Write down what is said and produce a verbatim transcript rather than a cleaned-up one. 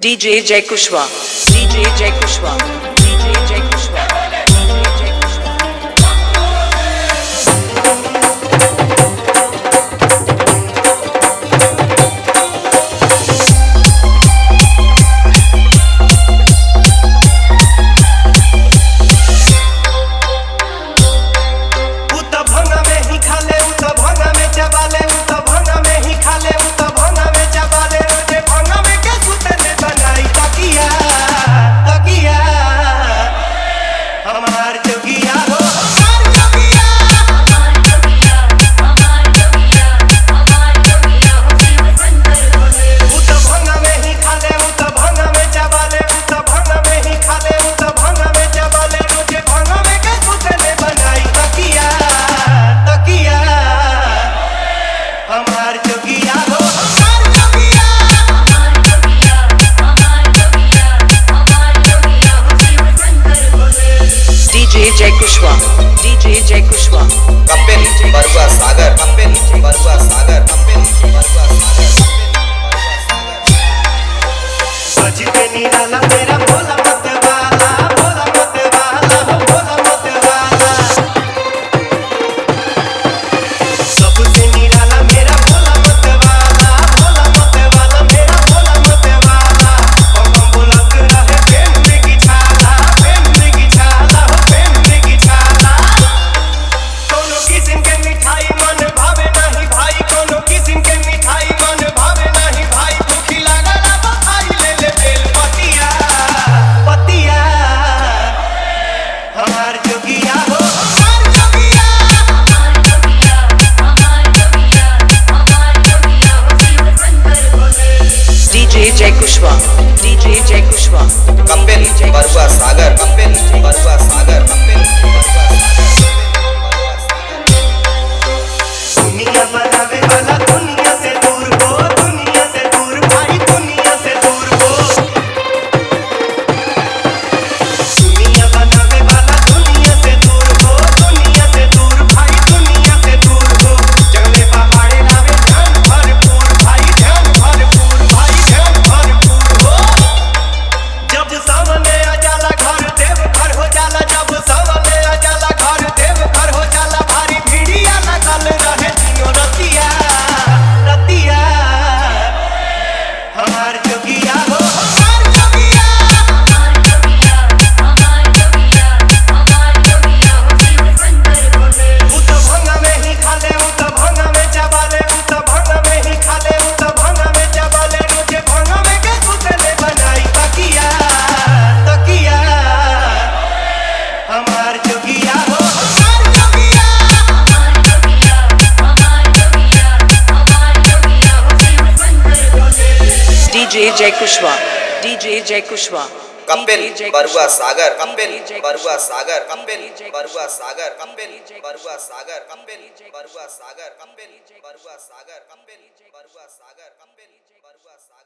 D J Jai Kushwa, D J Jai Kushwa, D J Jai Kushwa, D J Jai Kushwa. D J Jai Kushwa, D J Jai Kushwa. Kapil Barua Sagar, Kapil Barua Sagar, Kapil Barua Sagar. बजते निराला तेरा भोला मत वाला, भोला मत वाला, भोला मत वाला। सबसे निराला मेरा भोला मत वाला, भोला मत वाला मेरा भोला मत वाला। बम बम बोलत रहे प्रेम की छाला, प्रेम की छाला, प्रेम की छाला। कोनो किस्म के मिठाई मन भावे नहीं भाई, कोनो किस्म के मिठाई मन भावे नहीं भाई। भूखी लागल अब खाई ले ले बेल पतिया, पतिया। हमार जोगिया हो, हमार जोगिया, हमार जोगिया, हमार जोगिया, हमार जोगिया हो Shiv Shankar Bhole. D J Jai Kushwa, D J Jai Kushwa. Kapil Barua Sagar, Kapil Barua Sagar, Kapil Barua Sagar. दुनिया बनावे वाला दुनिया से दूर हो, दुनिया से दूर भाई, दुनिया से दूर हो। दुनिया बनावे वाला दुनिया से दूर हो, दुनिया से दूर भाई, दुनिया से दूर हो। जंगले पहाड़े लावे ध्यान भरपूर भाई, ध्यान भरपूर भाई, ध्यान भरपूर हो। जब सामने आ जाला घर देव घर हो जाला, जब सामने आ जाला घर देव घर हो जाला। भारी भीड़िया लगल रहे दिनो रतिया, रतिया। हमार जोगिया हो, हमार जोगिया, हमार जोगिया, हमार जोगिया, हमार जोगिया हो शिव शंकर भोले। उ तो भंगा में ही खाले, उ तो भंगा में चबाले, उ तो भंगा में ही खाले, उ तो भंगा में चबाले। रोजे भंगा में के सुतले बनाई तकिया, तकिया। हमार जोगिया हो, हमार जोगिया, हमार जोगिया, हमार जोगिया, हमार जोगिया हो Shiv Shankar Bhole. D J Jai Kushwa, D J Jai Kushwa. Kapil Barua Sagar, Kapil Barua Sagar, Kapil Barua Sagar, Kapil Barua Sagar, Kapil Barua Sagar, Kapil Barua Sagar, Kapil Barua Sagar, Kapil Barua Sagar.